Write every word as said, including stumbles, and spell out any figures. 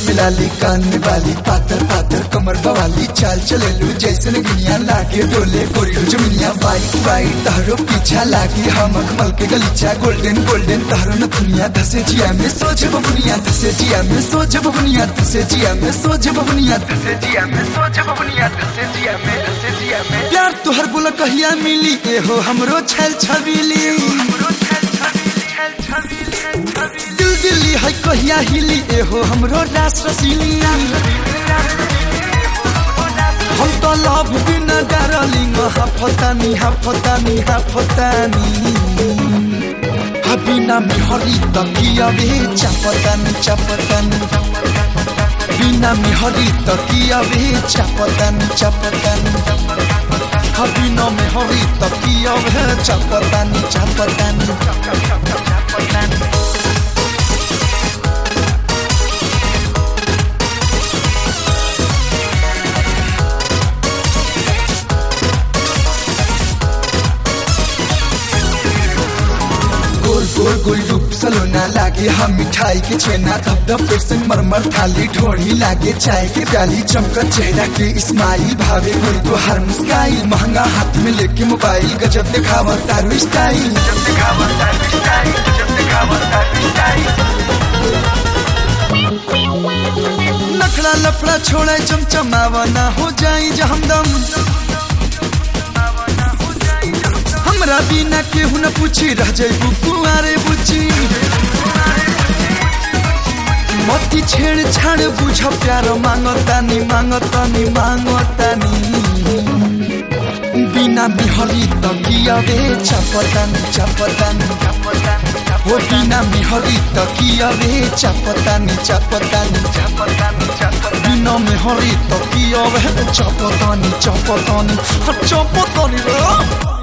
में लाली कान में बाली पातर पातर कमर बवाली चाल चले लू जैसे नगिनिया लागे डोले गोरियो जमिनिया वाइट वाइट तहरो पीछा लागे हम अखमल के गलीचा गोल्डन गोल्डन तहरो न दुनिया धसे जिया में सोच बबुनिया धसे जिया में सोच बबुनिया धसे जिया में सोच बबुनिया धसे जिया में सोच बबुनिया धसे जिया में धसे जिया में प्यार तुहर बोला कहिया मिली ए हो हमरो छल छबीली हमरो छल छबीली छल छबीली दिल दिल्ली है कहिया हिली ए हो हमरो डास रसीली हम तो लव बिना डार्लिंग हाफतानी हाफतानी हाफतानी बिना मिहरी तकिया वे चापतानी चापतानी बिना मिहरी तकिया वे चापतानी चापतानी बिना मिहरी तकिया वे चापतानी चापतानी चापतानी गोल गोल रूप सलोना लागे हम मिठाई के छेना धप धप पेट मरमर थाली ढोड़ी लागे चाय के प्याली चमकत चेहरा के इस्माइल भावे गोरी तो हर मुस्काइल महंगा हाथ में लेके मोबाइल गजब दिखावा तारू स्टाइल गजब दिखावा तारू स्टाइल गजब दिखावा तारू स्टाइल नखड़ा लफड़ा छोड़े चमचमावा ना हो जाई जहमदम हमरा बिना केहू न पूछी रह जाइबू कुंवारे बुची मती छेड़ छाड़ बुझ प्यार मांगतानी मांगतानी मांगतानी बिना मिहरी तकिया वे चापतानी चापतानी हो बिना मिहरी तकिया वे चापतानी चापतानी बिना मिहरी तकिया वे चापतानी चापतानी चापतानी